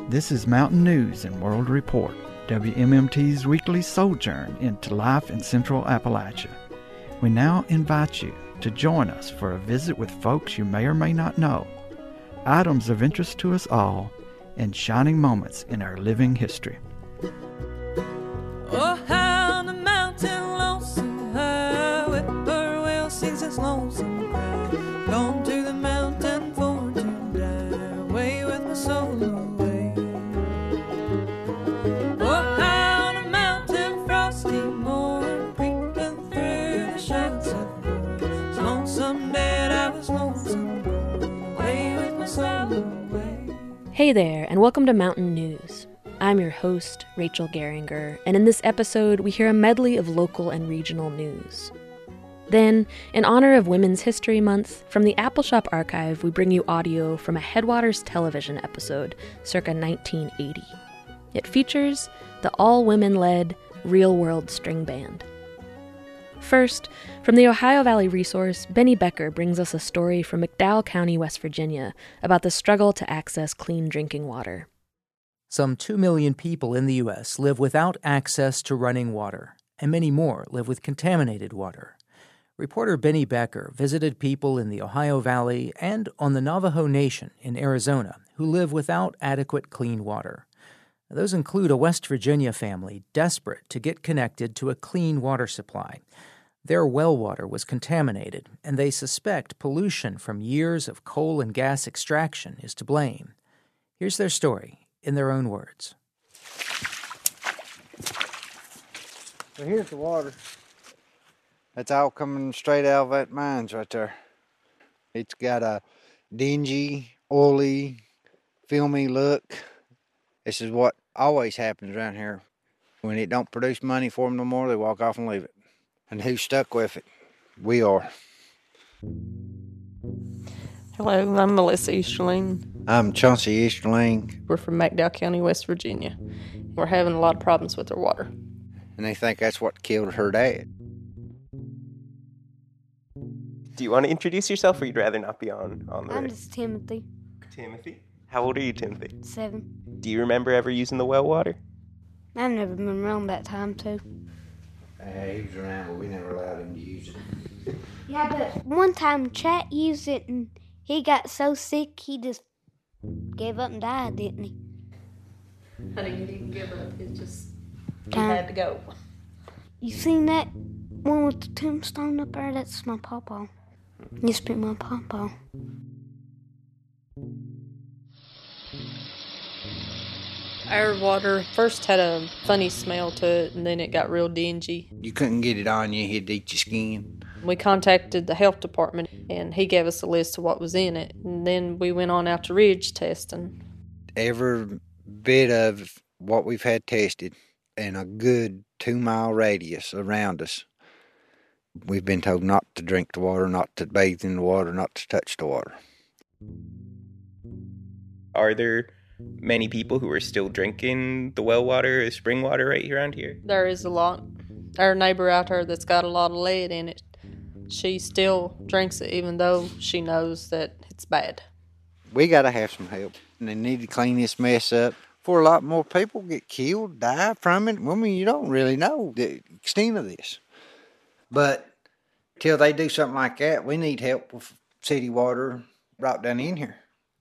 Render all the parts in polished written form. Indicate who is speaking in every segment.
Speaker 1: This is Mountain News and World Report, WMMT's weekly sojourn into life in Central Appalachia. We now invite you to join us for a visit with folks you may or may not know, items of interest to us all, and shining moments in our living history.
Speaker 2: Oh, how the mountain lonesome high, whippoorwill sings its lonesome cry. Gone to the mountain for to die, away with my soul away. Oh, how the mountain frosty morn, creeping through the shadows of morn. Was lonesome dead, I was lonesome born, away with my soul away.
Speaker 3: Hey there, and welcome to Mountain News. I'm your host, Rachel Geringer, and in this episode, we hear a medley of local and regional news. Then, in honor of Women's History Month, from the Appalshop Archive, we bring you audio from a Headwaters television episode circa 1980. It features the all-women-led Real World String Band. First, from the Ohio Valley Resource, Benny Becker brings us a story from McDowell County, West Virginia, about the struggle to access clean drinking water.
Speaker 4: Some 2 million people in the U.S. live without access to running water, and many more live with contaminated water. Reporter Benny Becker visited people in the Ohio Valley and on the Navajo Nation in Arizona who live without adequate clean water. Those include a West Virginia family desperate to get connected to a clean water supply. Their well water was contaminated, and they suspect pollution from years of coal and gas extraction is to blame. Here's their story in their own words.
Speaker 5: So here's the water. That's all coming straight out of that mines right there. It's got a dingy, oily, filmy look. This is what always happens around here. When it don't produce money for them no more, they walk off and leave it. And who's stuck with it? We are.
Speaker 6: Hello, I'm Melissa Easterling.
Speaker 5: I'm Chauncey Easterling.
Speaker 6: We're from McDowell County, West Virginia. We're having a lot of problems with our water.
Speaker 5: And they think that's what killed her dad.
Speaker 7: Do you want to introduce yourself, or you'd rather not be on the
Speaker 8: I'm
Speaker 7: radio?
Speaker 8: just Timothy,
Speaker 7: Timothy? How old are you, Timothy?
Speaker 8: 7.
Speaker 7: Do you remember ever using the well water?
Speaker 8: I've never been around that time, too.
Speaker 5: He was around, but we never allowed him to use it.
Speaker 8: Yeah, but one time Chat used it and he got so sick he just gave up and died, didn't he?
Speaker 6: I didn't even give up. It's just, he
Speaker 8: Um,
Speaker 6: had to go.
Speaker 8: You seen that one with the tombstone up there? That's my pawpaw. Used to be my pawpaw.
Speaker 6: Our water first had a funny smell to it, and then it got real dingy.
Speaker 5: You couldn't get it on you, it'd eat your skin.
Speaker 6: We contacted the health department, and he gave us a list of what was in it. And then we went on out to Ridge testing.
Speaker 5: Every bit of what we've had tested in a good 2-mile radius around us, we've been told not to drink the water, not to bathe in the water, not to touch the water.
Speaker 7: Are there many people who are still drinking the well water or spring water right around here?
Speaker 6: There is a lot. Our neighbor out there that's got a lot of lead in it, she still drinks it even though she knows that it's bad.
Speaker 5: We got to have some help, and they need to clean this mess up before a lot more people get killed, die from it. I mean, you don't really know the extent of this. But till they do something like that, we need help with city water right down in here.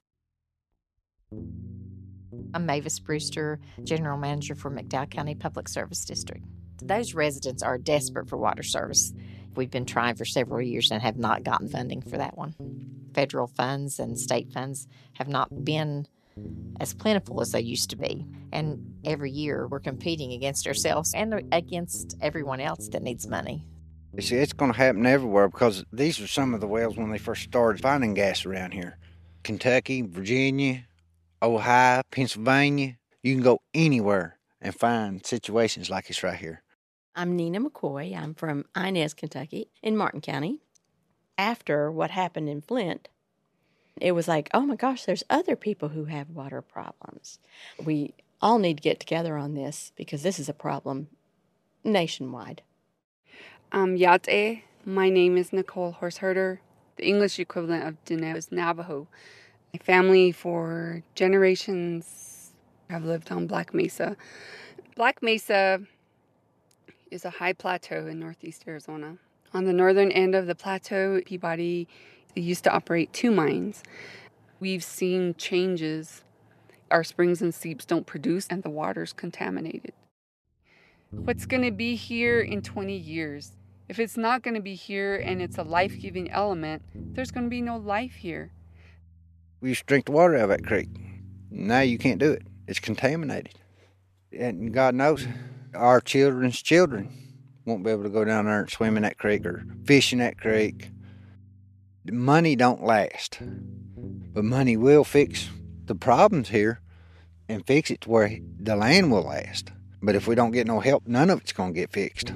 Speaker 9: I'm Mavis Brewster, General Manager for McDowell County Public Service District. Those residents are desperate for water service. We've been trying for several years and have not gotten funding for that one. Federal funds and state funds have not been as plentiful as they used to be. And every year we're competing against ourselves and against everyone else that needs money.
Speaker 5: You see, it's going to happen everywhere because these are some of the wells when they first started finding gas around here. Kentucky, Virginia, Ohio, Pennsylvania. You can go anywhere and find situations like this right here.
Speaker 10: I'm Nina McCoy. I'm from Inez, Kentucky, in Martin County. After what happened in Flint, it was like, oh my gosh, there's other people who have water problems. We all need to get together on this because this is a problem nationwide.
Speaker 11: I'm Yate. My name is Nicole Horseherder. The English equivalent of Diné is Navajo. My family for generations I've lived on Black Mesa. Black Mesa is a high plateau in northeast Arizona. On the northern end of the plateau, Peabody used to operate 2 mines. We've seen changes. Our springs and seeps don't produce, and the water's contaminated. What's going to be here in 20 years? If it's not going to be here and it's a life-giving element, there's going to be no life here.
Speaker 5: We used to drink the water out of that creek. Now you can't do it. It's contaminated. And God knows, our children's children won't be able to go down there and swim in that creek or fish in that creek. Money don't last, but money will fix the problems here and fix it to where the land will last. But if we don't get no help, none of it's going to get fixed.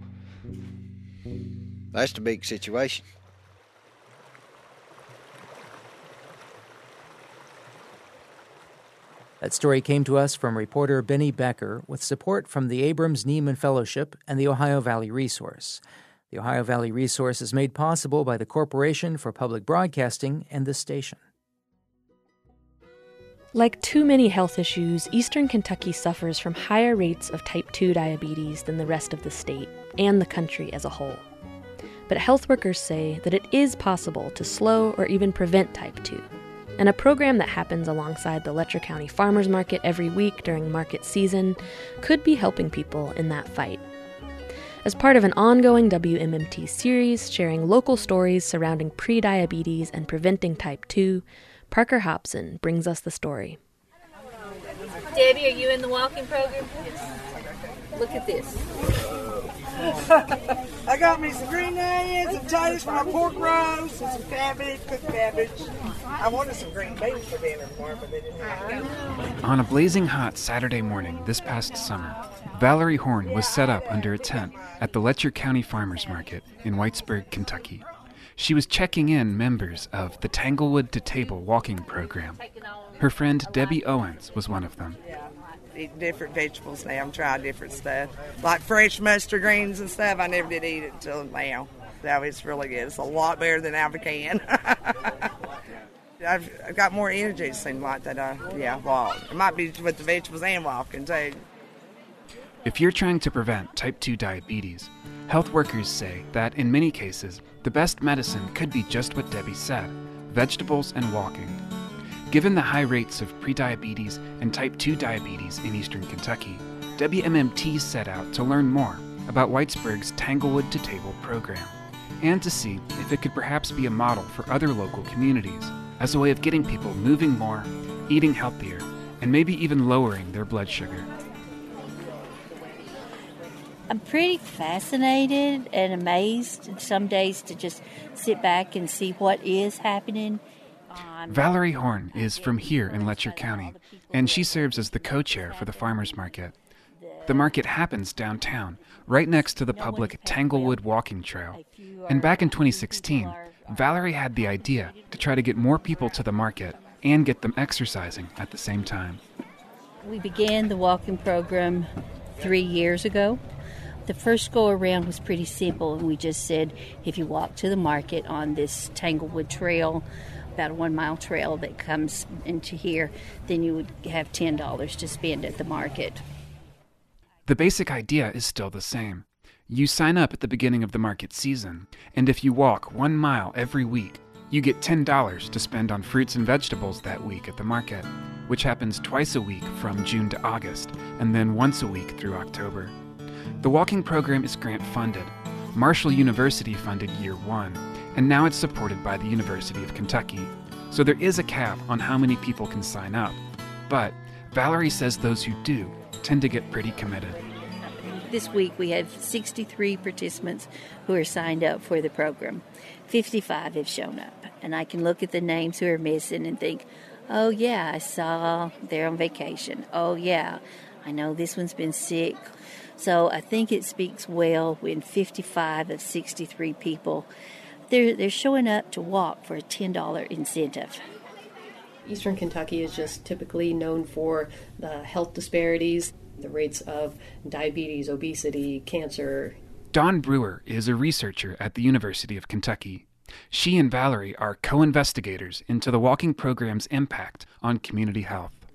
Speaker 5: That's the big situation.
Speaker 4: That story came to us from reporter Benny Becker with support from the Abrams Neiman Fellowship and the Ohio Valley Resource. The Ohio Valley Resource is made possible by the Corporation for Public Broadcasting and this station.
Speaker 3: Like too many health issues, Eastern Kentucky suffers from higher rates of type 2 diabetes than the rest of the state and the country as a whole. But health workers say that it is possible to slow or even prevent type 2. And a program that happens alongside the Letcher County Farmers Market every week during market season could be helping people in that fight. As part of an ongoing WMMT series sharing local stories surrounding prediabetes and preventing type 2, Parker Hobson brings us the story.
Speaker 12: Debbie, are you in the walking program? Look at this.
Speaker 13: I got me some green onions, some potatoes for my pork roast, and some cabbage, cooked cabbage. I wanted some green beans for dinner tomorrow, but they didn't have it.
Speaker 14: On a blazing hot Saturday morning this past summer, Valerie Horn was set up under a tent at the Letcher County Farmers Market in Whitesburg, Kentucky. She was checking in members of the Tanglewood to Table walking program. Her friend Debbie Owens was one of them.
Speaker 13: Eat different vegetables now. I'm trying different stuff. Like fresh mustard greens and stuff, I never did eat it until now. So it's really good. It's a lot better than Avocan. I've got more energy, it seems like, that I walk. It might be with the vegetables and walking, too.
Speaker 14: If you're trying to prevent type 2 diabetes, health workers say that in many cases, the best medicine could be just what Debbie said, vegetables and walking. Given the high rates of prediabetes and type 2 diabetes in eastern Kentucky, WMMT set out to learn more about Whitesburg's Tanglewood to Table program, and to see if it could perhaps be a model for other local communities as a way of getting people moving more, eating healthier, and maybe even lowering their blood sugar.
Speaker 12: I'm pretty fascinated and amazed some days to just sit back and see what is happening.
Speaker 14: Valerie Horn is from here in Letcher County, and she serves as the co-chair for the farmers market. The market happens downtown, right next to the public Tanglewood walking trail. And back in 2016, Valerie had the idea to try to get more people to the market and get them exercising at the same time.
Speaker 12: We began the walking program 3 years ago. The first go around was pretty simple, and we just said if you walk to the market on this Tanglewood trail, about a 1 mile trail that comes into here, then you would have $10 to spend at the market.
Speaker 14: The basic idea is still the same. You sign up at the beginning of the market season, and if you walk 1 mile every week, you get $10 to spend on fruits and vegetables that week at the market, which happens twice a week from June to August, and then once a week through October. The walking program is grant-funded. Marshall University funded year 1, and now it's supported by the University of Kentucky. So there is a cap on how many people can sign up. But Valerie says those who do tend to get pretty committed.
Speaker 12: This week we have 63 participants who are signed up for the program. 55 have shown up, and I can look at the names who are missing and think, oh yeah, I saw they're on vacation. Oh yeah, I know this one's been sick. So I think it speaks well when 55 of 63 people, they're showing up to walk for a $10 incentive.
Speaker 15: Eastern Kentucky is just typically known for the health disparities, the rates of diabetes, obesity, cancer.
Speaker 14: Dawn Brewer is a researcher at the University of Kentucky. She and Valerie are co-investigators into the walking program's impact on community health.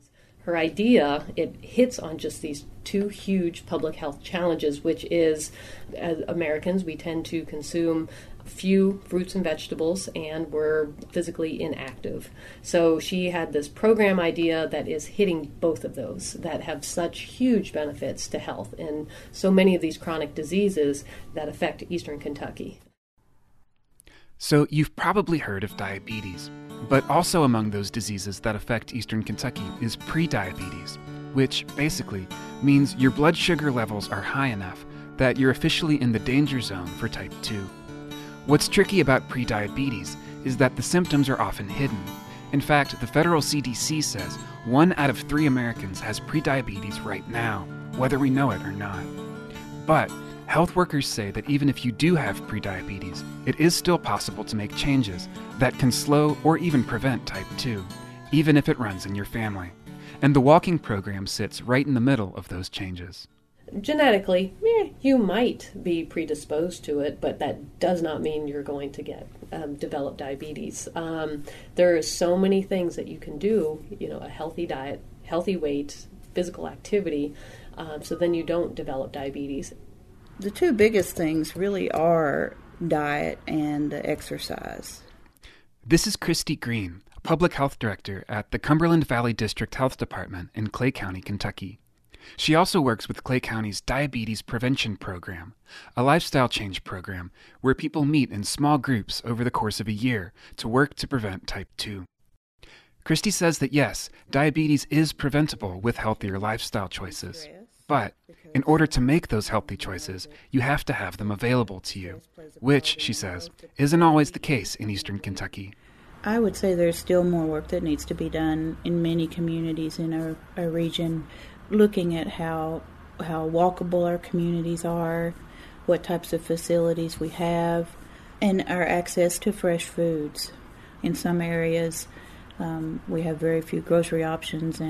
Speaker 15: her idea, it hits on just these two huge public health challenges, which is, as Americans, we tend to consume few fruits and vegetables, and we're physically inactive. So she had this program idea that is hitting both of those, that have such huge benefits to health and so many of these chronic diseases that affect Eastern Kentucky.
Speaker 14: So you've probably heard of diabetes, but also among those diseases that affect Eastern Kentucky is prediabetes, which basically means your blood sugar levels are high enough that you're officially in the danger zone for type 2. What's tricky about prediabetes is that the symptoms are often hidden. In fact, the federal CDC says 1 out of 3 Americans has prediabetes right now, whether we know it or not. But health workers say that even if you do have prediabetes, it is still possible to make changes that can slow or even prevent type 2, even if it runs in your family. And the walking program sits right in the middle of those changes.
Speaker 15: Genetically, you might be predisposed to it, but that does not mean you're going to develop diabetes. There are so many things that you can do, a healthy diet, healthy weight, physical activity, so then you don't develop diabetes.
Speaker 16: The two biggest things really are diet and exercise.
Speaker 14: This is Christy Green, Public Health Director at the Cumberland Valley District Health Department in Clay County, Kentucky. She also works with Clay County's Diabetes Prevention Program, a lifestyle change program where people meet in small groups over the course of a year to work to prevent type 2. Christy says that yes, diabetes is preventable with healthier lifestyle choices, but in order to make those healthy choices, you have to have them available to you, which, she says, isn't always the case in Eastern Kentucky.
Speaker 16: I would say there's still more work that needs to be done in many communities in our region, looking at how walkable our communities are, what types of facilities we have, and our access to fresh foods. In some areas, we have very few grocery options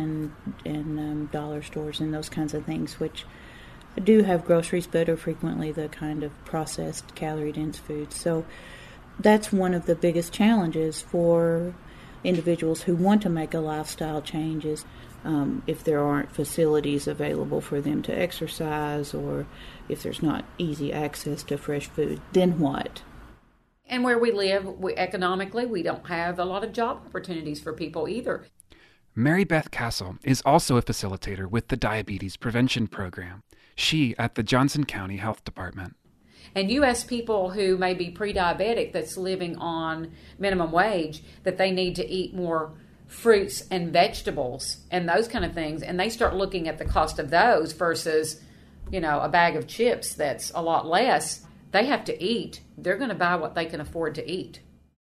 Speaker 16: and dollar stores and those kinds of things, which do have groceries but are frequently the kind of processed, calorie-dense foods. So that's one of the biggest challenges for individuals who want to make a lifestyle change is if there aren't facilities available for them to exercise, or if there's not easy access to fresh food, then what?
Speaker 17: And where we live, economically, we don't have a lot of job opportunities for people either.
Speaker 14: Mary Beth Castle is also a facilitator with the Diabetes Prevention Program, she at the Johnson County Health Department.
Speaker 17: And you ask people who may be pre-diabetic that's living on minimum wage that they need to eat more fruits and vegetables and those kind of things, and they start looking at the cost of those versus, a bag of chips that's a lot less. They have to eat. They're going to buy what they can afford to eat.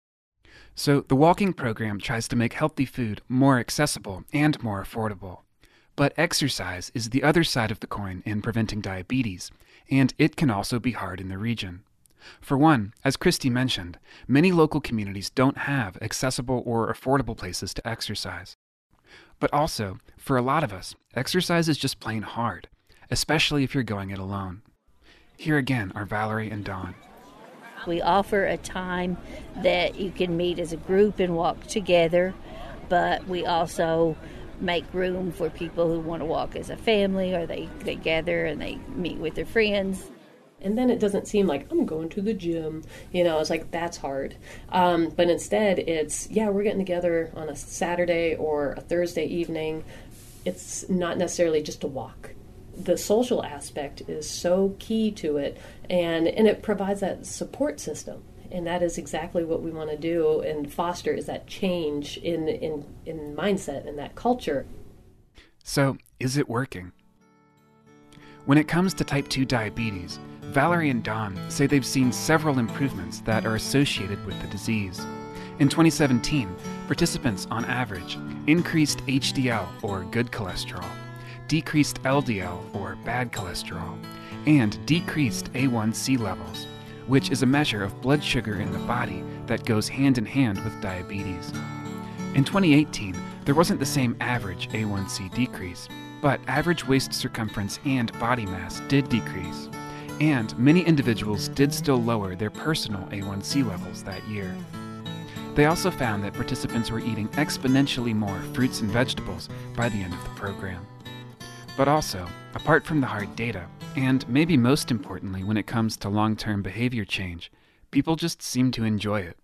Speaker 14: So the walking program tries to make healthy food more accessible and more affordable. But exercise is the other side of the coin in preventing diabetes, and it can also be hard in the region. For one, as Christy mentioned, many local communities don't have accessible or affordable places to exercise. But also, for a lot of us, exercise is just plain hard, especially if you're going it alone. Here again are Valerie and Dawn.
Speaker 12: We offer a time that you can meet as a group and walk together, but we also make room for people who want to walk as a family, or they gather and they meet with their friends.
Speaker 15: And then it doesn't seem like, I'm going to the gym. It's like, that's hard. But instead, it's, we're getting together on a Saturday or a Thursday evening. It's not necessarily just a walk. The social aspect is so key to it, and it provides that support system. And that is exactly what we want to do and foster, is that change in mindset and that culture.
Speaker 14: So, is it working? When it comes to type 2 diabetes, Valerie and Dawn say they've seen several improvements that are associated with the disease. In 2017, participants on average increased HDL, or good cholesterol, decreased LDL, or bad cholesterol, and decreased A1C levels, which is a measure of blood sugar in the body that goes hand in hand with diabetes. In 2018, there wasn't the same average A1C decrease, but average waist circumference and body mass did decrease, and many individuals did still lower their personal A1C levels that year. They also found that participants were eating exponentially more fruits and vegetables by the end of the program. But also, apart from the hard data, and maybe most importantly when it comes to long-term behavior change, people just seem to enjoy it.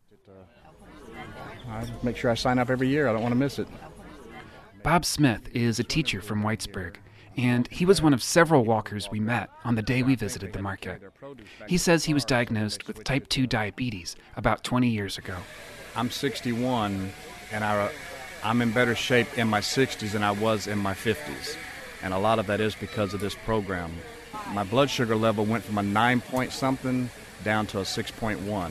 Speaker 18: I make sure I sign up every year. I don't want to miss it.
Speaker 14: Bob Smith is a teacher from Whitesburg, and he was one of several walkers we met on the day we visited the market. He says he was diagnosed with type 2 diabetes about 20 years ago.
Speaker 18: I'm 61, and I'm in better shape in my 60s than I was in my 50s. And a lot of that is because of this program. My blood sugar level went from a 9-point-something down to a 6.1.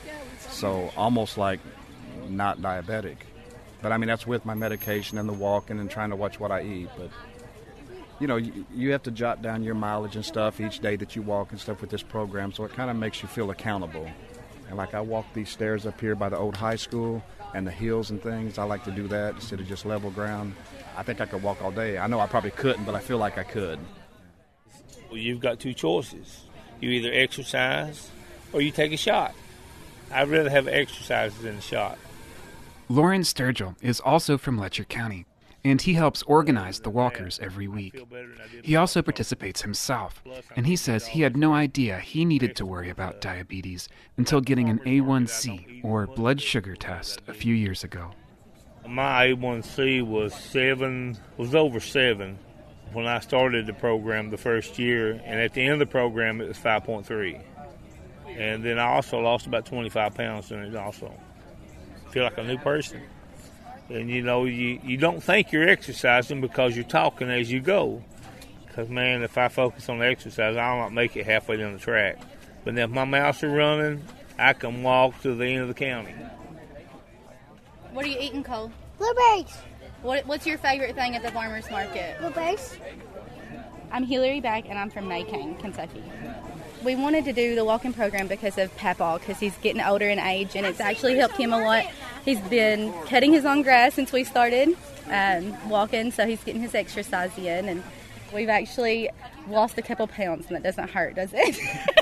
Speaker 18: So almost like not diabetic. But I mean, that's with my medication and the walking and trying to watch what I eat. But, you know, you have to jot down your mileage and stuff each day that you walk and stuff with this program, so it kind of makes you feel accountable. And like I walk these stairs up here by the old high school and the hills and things. I like to do that instead of just level ground. I think I could walk all day. I know I probably couldn't, but I feel like I could.
Speaker 19: Well, you've got two choices. You either exercise or you take a shot. I'd rather have exercise than a shot.
Speaker 14: Lauren Sturgill is also from Letcher County, and he helps organize the walkers every week. He also participates himself, and he says he had no idea he needed to worry about diabetes until getting an A1C, or blood sugar test, a few years ago.
Speaker 19: My A1C was over 7 when I started the program the first year, and at the end of the program it was 5.3. And then I also lost about 25 pounds in it also. Feel like a new person. And you know, you don't think you're exercising because you're talking as you go. Because man, if I focus on the exercise, I'll not make it halfway down the track. But then if my mouths are running, I can walk to the end of the county.
Speaker 20: What are you eating, Cole?
Speaker 8: Blueberries.
Speaker 20: What's your favorite thing at the farmer's market?
Speaker 8: Blueberries.
Speaker 20: I'm Hillary Back, and I'm from Maycane, Kentucky. We wanted to do the walking program because of Papaw, because he's getting older in age, and it's actually helped him a lot. He's been cutting his own grass since we started walking, so he's getting his exercise in, and we've actually lost a couple pounds, and that doesn't hurt, does it?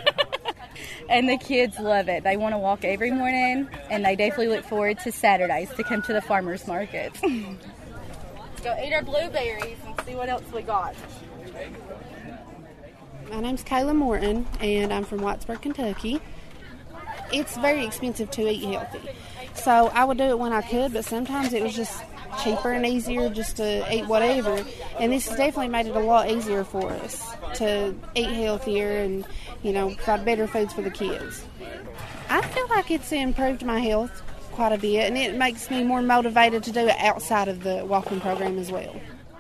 Speaker 20: And the kids love it. They want to walk every morning, and they definitely look forward to Saturdays to come to the farmers market. Let's go eat our blueberries and see what else we got.
Speaker 21: My name's Kayla Morton, and I'm from Whitesburg, Kentucky. It's very expensive to eat healthy, so I would do it when I could, but sometimes it was just cheaper and easier just to eat whatever, and this has definitely made it a lot easier for us to eat healthier and, you know, provide better foods for the kids. I feel like it's improved my health quite a bit, and it makes me more motivated to do it outside of the walking program as well.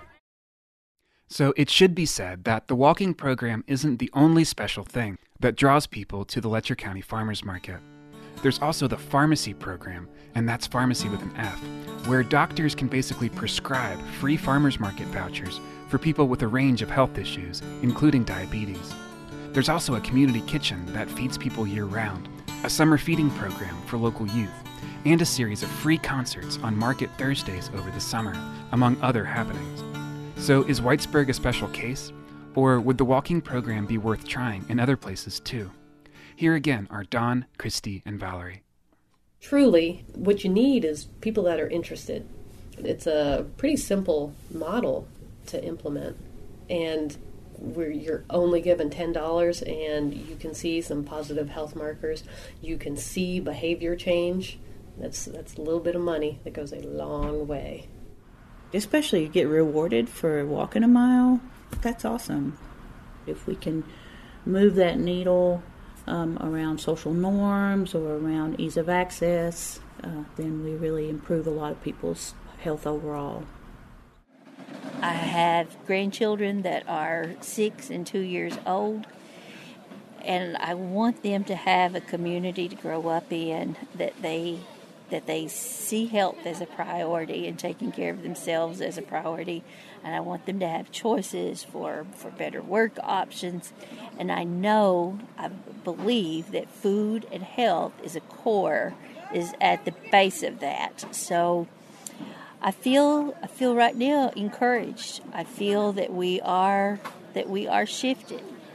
Speaker 14: So it should be said that the walking program isn't the only special thing that draws people to the Letcher County Farmers Market. There's also the pharmacy program, and that's pharmacy with an F, where doctors can basically prescribe free farmers market vouchers for people with a range of health issues, including diabetes. There's also a community kitchen that feeds people year-round, a summer feeding program for local youth, and a series of free concerts on Market Thursdays over the summer, among other happenings. So is Whitesburg a special case? Or would the walking program be worth trying in other places too? Here again are Dawn, Christy, and Valerie.
Speaker 15: Truly, what you need is people that are interested. It's a pretty simple model to implement. And where you're only given $10 and you can see some positive health markers. You can see behavior change. That's a little bit of money that goes a long way.
Speaker 16: Especially you get rewarded for walking a mile. That's awesome. If we can move that needle around social norms or around ease of access, then we really improve a lot of people's health overall.
Speaker 12: I have grandchildren that are 6 and 2 years old, and I want them to have a community to grow up in that they see health as a priority and taking care of themselves as a priority. And I want them to have choices for better work options. And I believe that food and health is at the base of that. So I feel right now encouraged. I feel that we are shifting.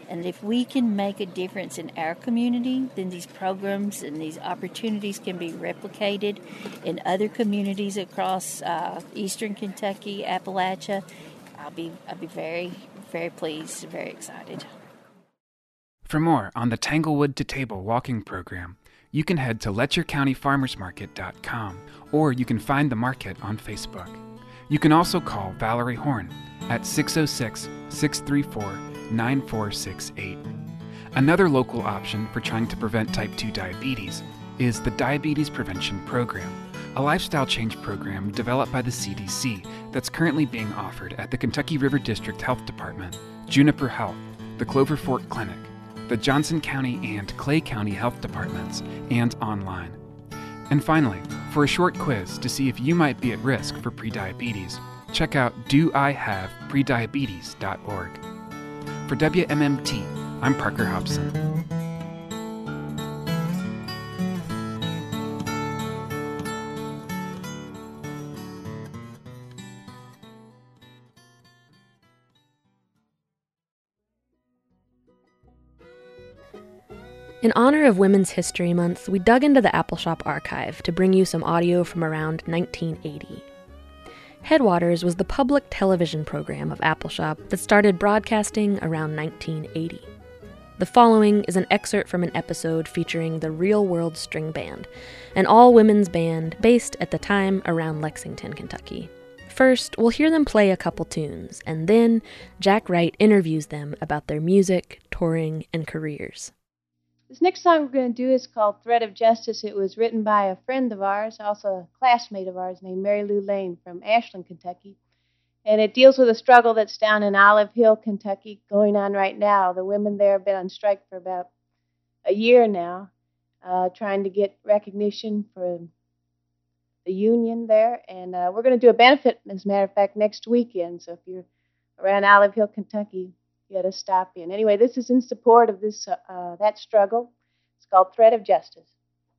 Speaker 12: And if we can make a difference in our community, then these programs and these opportunities can be replicated in other communities across eastern Kentucky, Appalachia. I'll be very, very pleased, very excited.
Speaker 14: For more on the Tanglewood to Table walking program, you can head to letyourcountyfarmersmarket.com, or you can find the market on Facebook. You can also call Valerie Horn at 606-634-9468. Another local option for trying to prevent type 2 diabetes is the Diabetes Prevention Program, a lifestyle change program developed by the CDC that's currently being offered at the Kentucky River District Health Department, Juniper Health, the Clover Fork Clinic, the Johnson County and Clay County Health Departments, and online. And finally, for a short quiz to see if you might be at risk for prediabetes, check out doihaveprediabetes.org. For WMMT, I'm Parker Hobson.
Speaker 3: In honor of Women's History Month, we dug into the Appalshop archive to bring you some audio from around 1980. Headwaters was the public television program of Appalshop that started broadcasting around 1980. The following is an excerpt from an episode featuring the Real World String Band, an all-women's band based at the time around Lexington, Kentucky. First, we'll hear them play a couple tunes, and then Jack Wright interviews them about their music, touring, and careers.
Speaker 1: This next song we're going to do is called Thread of Justice. It was written by a friend of ours, also a classmate of ours, named Mary Lou Lane from Ashland, Kentucky. And it deals with a struggle that's down in Olive Hill, Kentucky, going on right now. The women there have been on strike for about a year now, trying to get recognition for the union there. And we're going to do a benefit, as a matter of fact, next weekend. So if you're around Olive Hill, Kentucky, you got to stop in. Anyway, this is in support of this that struggle. It's called Thread of Justice.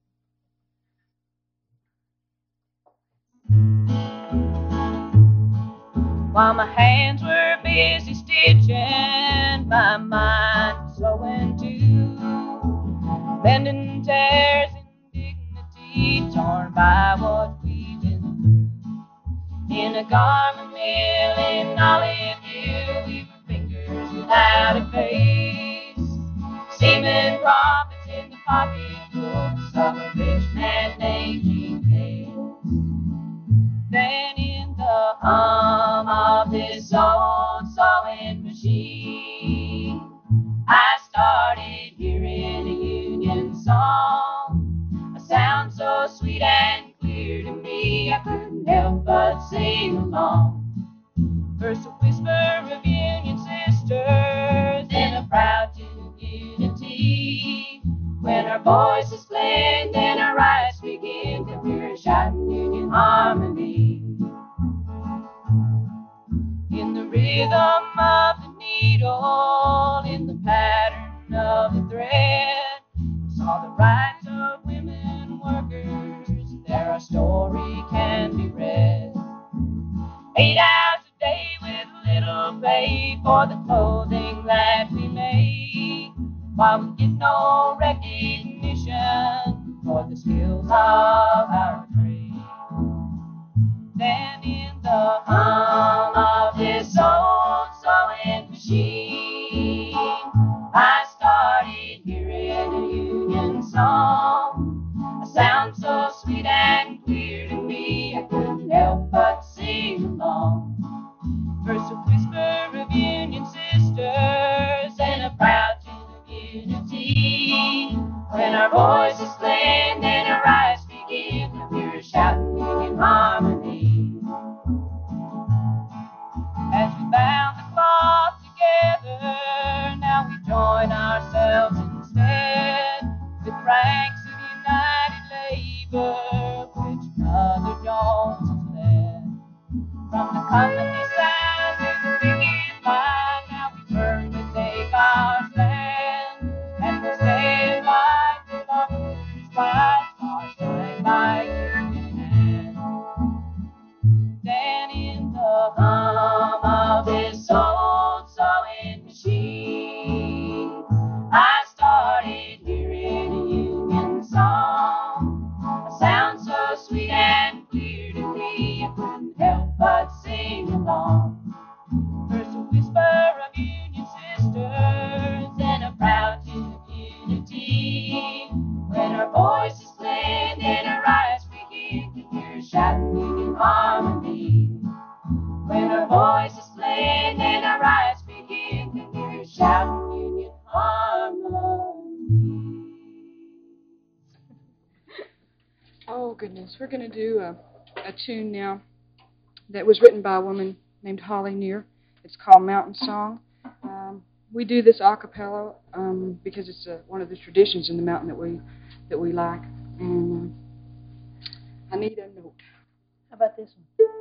Speaker 2: While my hands were busy stitching, my mind sewing too, bending tears in dignity, torn by what we've been through. In a garment mill in Olive Hill, we were fingers without a face, seeming profits in the pocketbooks of a rich man named Gene Case. Then in the hum of this old sewing machine, I started hearing a union song, a sound so sweet and clear to me, I couldn't help but sing along. First a whisper of union sisters, then a proud tune of unity. When our voices blend and our rights begin to hear a shouting union harmony. In the rhythm of the needle, in the pattern of the thread, we saw the rights of women workers, there our story can be read. 8 hours a day with little pay for the clothing that we make, while we get no recognition for the skills of our trade. Then in the hum of this old sewing machine, I started hearing a union song, a sound so sweet and clear to me, I couldn't help but sing along. First a whisper of union sisters, and a proud tune of unity. When our voices blend and our eyes begin to hear a shouting union harmony. shout Union harmony.
Speaker 7: Oh, goodness. We're going to do a tune now that was written by a woman named Holly Near. It's called Mountain Song. We do this a cappella because it's one of the traditions in the mountain that we like. And I need a note.
Speaker 1: How about this one?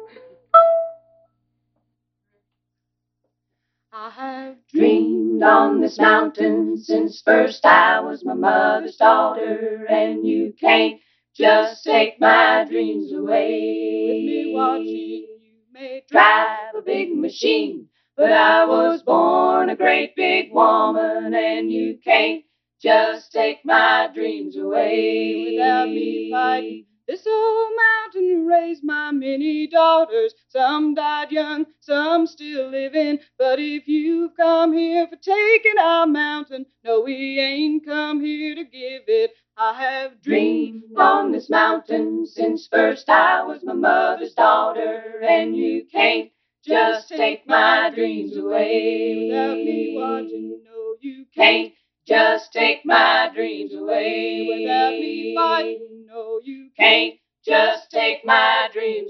Speaker 2: I have dreamed on this mountain since first I was my mother's daughter, and you can't just take my dreams away. With me watching, you may drive a big machine, but I was born a great big woman, and you can't just take my dreams away. Without me fighting this old mountain to raise my many daughters. Some died young, some still living, but if you've come here for taking our mountain, no, we ain't come here to give it. I have dreamed on this mountain since first I was my mother's daughter, and you can't just take my dreams away. Without me watching, no, you can't just take my dreams away. Without me fighting, no, you can't just take my dreams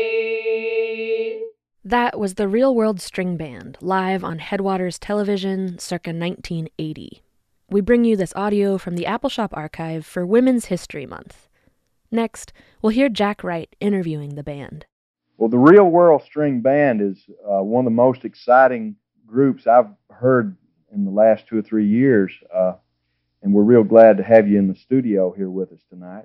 Speaker 2: away.
Speaker 3: That was the Real World String Band, live on Headwaters Television circa 1980. We bring you this audio from the Appalshop Archive for Women's History Month. Next, we'll hear Jack Wright interviewing the band.
Speaker 22: Well, the Real World String Band is one of the most exciting groups I've heard in the last 2 or 3 years, and we're real glad to have you in the studio here with us tonight.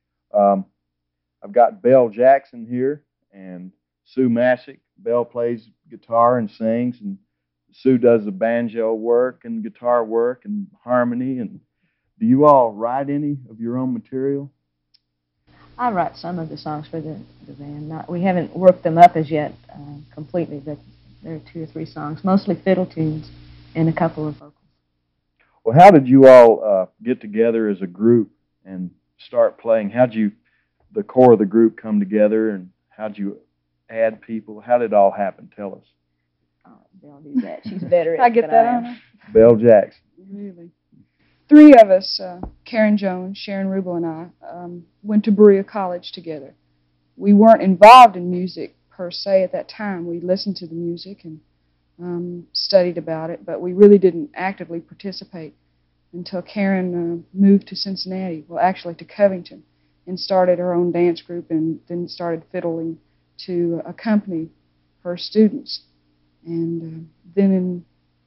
Speaker 22: I've got Belle Jackson here and Sue Masick. Belle plays guitar and sings, and Sue does the banjo work and guitar work and harmony. And do you all write any of your own material?
Speaker 23: I write some of the songs for the band. We haven't worked them up as yet completely, but there are 2 or 3 songs, mostly fiddle tunes and a couple of vocals.
Speaker 22: Well, how did you all get together as a group and start playing? How did the core of the group come together, and how did you add people? How did it all happen? Tell us.
Speaker 23: Belle do that. She's better at it.
Speaker 7: I get that honor.
Speaker 22: Belle Jackson.
Speaker 7: Really. 3 of us, Karen Jones, Sharon Rubel, and I, went to Berea College together. We weren't involved in music per se at that time. We listened to the music and studied about it, but we really didn't actively participate until Karen moved to Cincinnati, well, actually to Covington, and started her own dance group, and then started fiddling to accompany her students. And then in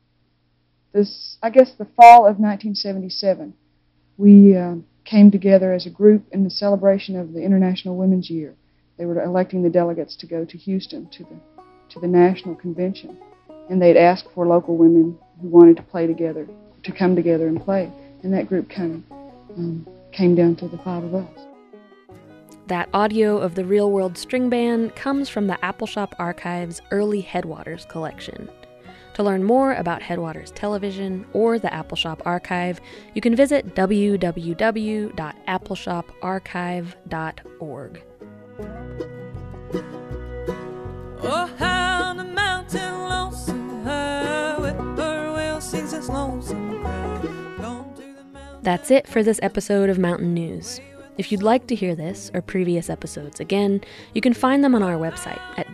Speaker 7: this, I guess, the fall of 1977, we came together as a group in the celebration of the International Women's Year. They were electing the delegates to go to Houston to the national convention, and they'd asked for local women who wanted to play together to come together and play, and that group kind of came down to the 5 of us.
Speaker 3: That audio of the Real World String Band comes from the Appalshop Archive's Early Headwaters collection. To learn more about Headwaters Television or the Appalshop Archive, you can visit www.appalshoparchive.org.
Speaker 2: Oh, how the mountain lonesome, her whippoorwill sings its lonesome cry.
Speaker 3: That's it for this episode of Mountain News. If you'd like to hear this or previous episodes again, you can find them on our website at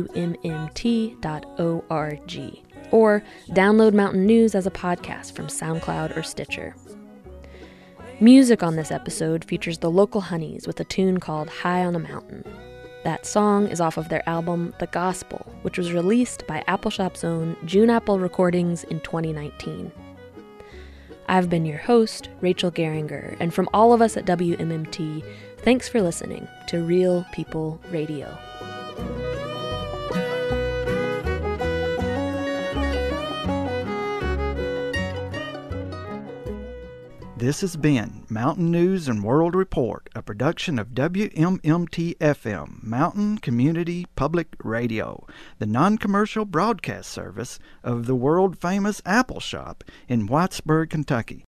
Speaker 3: wmmt.org, or download Mountain News as a podcast from SoundCloud or Stitcher. Music on this episode features the Local Honeys with a tune called High on a Mountain. That song is off of their album The Gospel, which was released by Appalshop's own June Apple Recordings in 2019. I've been your host, Rachel Geringer, and from all of us at WMMT, thanks for listening to Real People Radio.
Speaker 24: This has been Mountain News and World Report, a production of WMMT-FM, Mountain Community Public Radio, the non-commercial broadcast service of the world-famous Appalshop in Whitesburg, Kentucky.